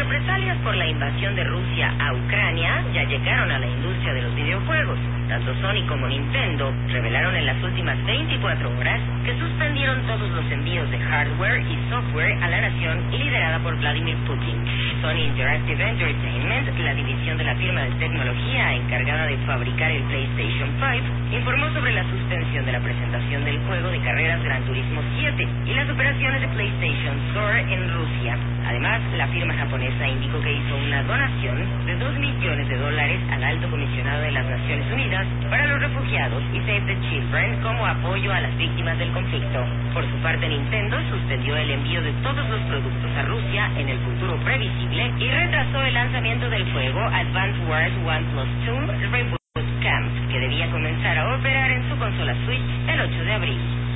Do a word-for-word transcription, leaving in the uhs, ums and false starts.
represalias por la invasión de Rusia a Ucrania ya llegaron a la industria de los videojuegos. Tanto Sony como Nintendo revelaron en las últimas veinticuatro horas que suspendieron todos los envíos de hardware y software a la nación liderada por Vladimir Putin. Sony Interactive Entertainment, la división de la firma de tecnología encargada de fabricar el PlayStation cinco, informó sobre la suspensión de la presentación del juego de carreras Gran Turismo siete y las operaciones de PlayStation Store en Rusia. Además, la firma japonesa indicó que hizo una donación de dos millones de dólares al Alto Comisionado de las Naciones Unidas para los refugiados y Save the Children como apoyo a las víctimas del conflicto. Por su parte, Nintendo suspendió el envío de todos los productos a Rusia en el futuro previsible y retrasó el lanzamiento del juego Advance Wars One plus Two Reboot Camp, que debía comenzar a operar en su consola Switch el ocho de abril.